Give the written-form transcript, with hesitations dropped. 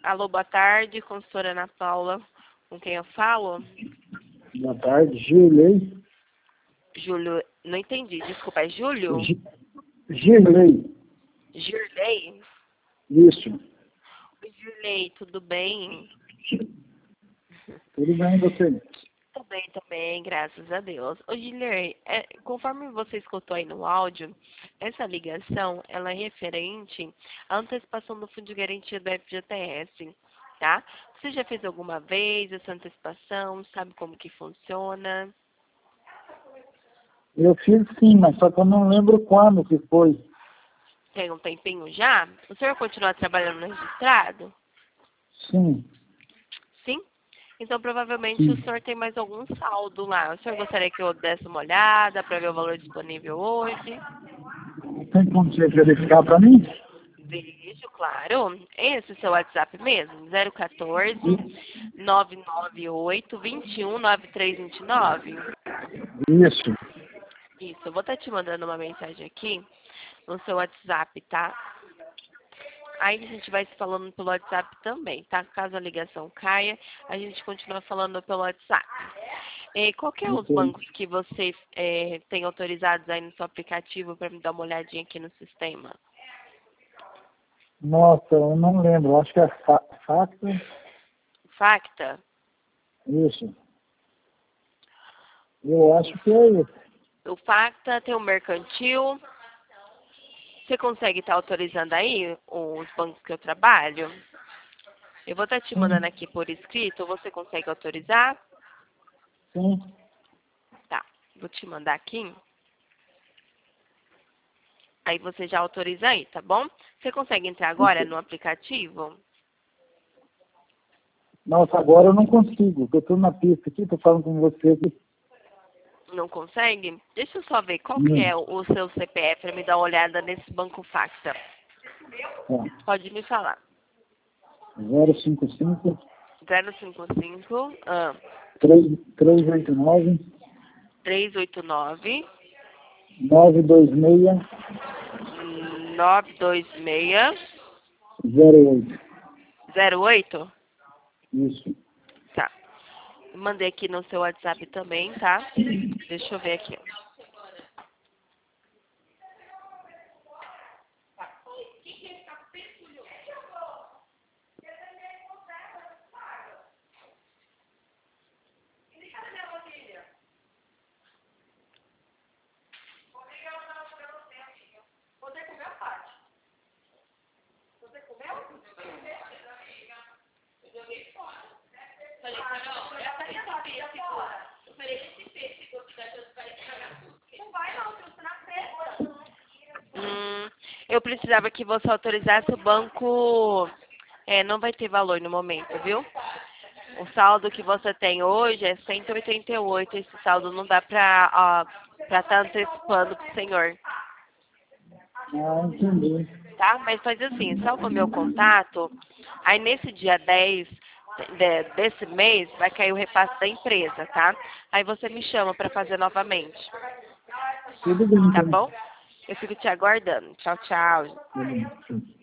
Alô, boa tarde, consultora Ana Paula, com quem eu falo? Boa tarde, Girley. Júlio, não entendi, desculpa, é Júlio? Girley. Girley? Isso. Oi, Girley, tudo bem? Tudo bem, você? Tô bem também, graças a Deus. Ô, Girley, conforme você escutou aí no áudio, essa ligação, ela é referente à antecipação do Fundo de Garantia do FGTS, tá? Você já fez alguma vez essa antecipação? Sabe como que funciona? Eu fiz sim, mas só que eu não lembro quando que foi. Tem um tempinho já? O senhor continua trabalhando no registrado? Sim, Sim? Então, provavelmente, sim. o senhor tem mais algum saldo lá. O senhor gostaria que eu desse uma olhada para ver o valor disponível hoje? Tem como você verificar para mim? Vejo, claro. Esse é o seu WhatsApp mesmo? 014 998 21 9329. Isso. Isso, eu vou estar te mandando uma mensagem aqui no seu WhatsApp, tá? Aí a gente vai se falando pelo WhatsApp também, tá? Caso a ligação caia, a gente continua falando pelo WhatsApp. Qual que é os Ok. bancos que você tem autorizados aí no seu aplicativo para me dar uma olhadinha aqui no sistema? Nossa, eu não lembro. Acho que é Facta. Facta? Isso. Eu acho que é isso. O Facta tem o Mercantil. Você consegue estar autorizando aí os bancos que eu trabalho? Eu vou estar te mandando Sim, aqui por escrito. Você consegue autorizar? sim. Tá, vou te mandar aqui. Aí você já autoriza aí, tá bom? Você consegue entrar agora no aplicativo? Nossa, agora eu não consigo, porque eu estou na pista aqui, estou falando com você aqui. Não consegue? Deixa eu só ver qual que Não. é o seu CPF para me dar uma olhada nesse banco Facta. Tá. Pode me falar. 055 055 389 389 926 926 08. 08? Isso. Tá. Mandei aqui no seu WhatsApp também, tá? Deixa eu ver aqui. Eu precisava que você autorizasse o banco. Não vai ter valor no momento, viu? O saldo que você tem hoje é 188. Esse saldo não dá pra estar antecipando pro senhor, Ah, entendi. tá? Mas faz assim, salva meu contato. Aí nesse dia 10 desse mês vai cair o repasse da empresa, tá? Aí você me chama pra fazer novamente, Tudo bem, tá então. bom? Eu fico te aguardando. Tchau, tchau. Tudo bem.